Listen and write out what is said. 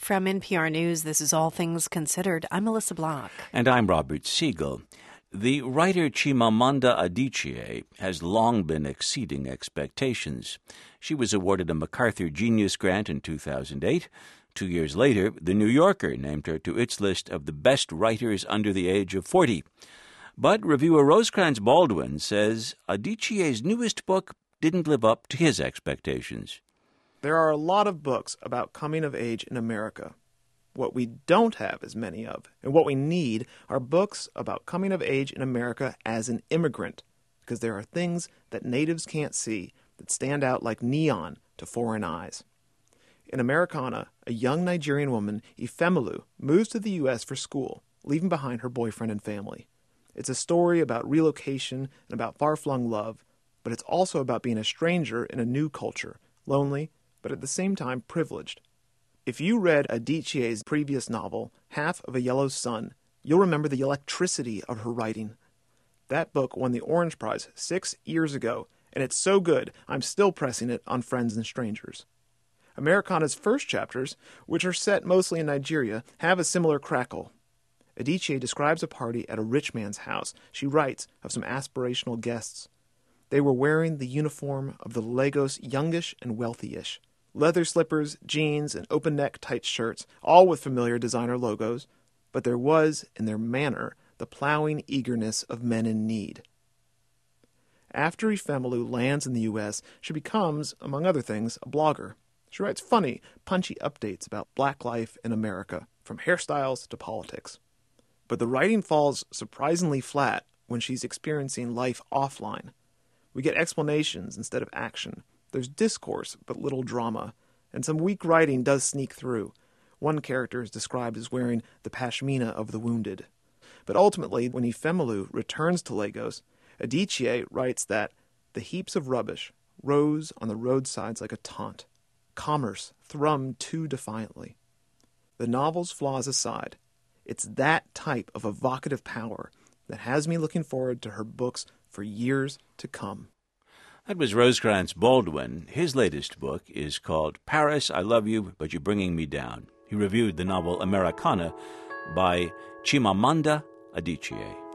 From NPR News, this is All Things Considered. I'm Melissa Block. And I'm Robert Siegel. The writer Chimamanda Adichie has long been exceeding expectations. She was awarded a MacArthur Genius Grant in 2008. 2 years later, The New Yorker named her to its list of the best writers under the age of 40. But reviewer Rosecrans Baldwin says Adichie's newest book didn't live up to his expectations. There are a lot of books about coming of age in America. What we don't have as many of, and what we need, are books about coming of age in America as an immigrant, because there are things that natives can't see that stand out like neon to foreign eyes. In Americana, a young Nigerian woman, Ifemelu, moves to the U.S. for school, leaving behind her boyfriend and family. It's a story about relocation and about far-flung love, but it's also about being a stranger in a new culture, lonely, but at the same time privileged. If you read Adichie's previous novel, Half of a Yellow Sun, you'll remember the electricity of her writing. That book won the Orange Prize 6 years ago, and it's so good I'm still pressing it on friends and strangers. Americana's first chapters, which are set mostly in Nigeria, have a similar crackle. Adichie describes a party at a rich man's house. She writes of some aspirational guests. They were wearing the uniform of the Lagos youngish and wealthy-ish. Leather slippers, jeans, and open-neck tight shirts, all with familiar designer logos, but there was, in their manner, the plowing eagerness of men in need. After Ifemelu lands in the U.S., she becomes, among other things, a blogger. She writes funny, punchy updates about black life in America, from hairstyles to politics. But the writing falls surprisingly flat when she's experiencing life offline. We get explanations instead of action. There's discourse, but little drama, and some weak writing does sneak through. One character is described as wearing the pashmina of the wounded. But ultimately, when Ifemelu returns to Lagos, Adichie writes that the heaps of rubbish rose on the roadsides like a taunt. Commerce thrummed too defiantly. The novel's flaws aside, it's that type of evocative power that has me looking forward to her books for years to come. That was Rosecrans Baldwin. His latest book is called Paris, I Love You, But You're Bringing Me Down. He reviewed the novel Americana by Chimamanda Adichie.